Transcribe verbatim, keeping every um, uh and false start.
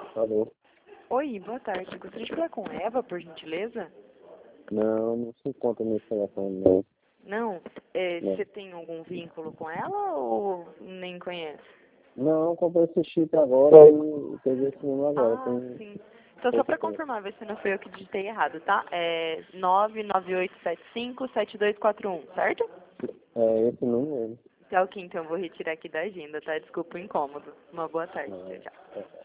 Alô? Oi, boa tarde. Gostaria de falar com Eva, por gentileza? Não, não se encontra nesse telefone, não. Não? É, Não, você tem algum vínculo com ela ou nem conhece? não comprei esse chip agora e peguei esse número agora. Ah, Tem sim. Então, só pouco para tempo. confirmar, ver se não foi eu que digitei errado, tá? É nove nove oito sete cinco sete dois quatro um, certo? É esse número mesmo. Tá ok, então eu vou retirar aqui da agenda, tá? Desculpa o incômodo. Uma boa tarde. Não, Tchau, tchau. é.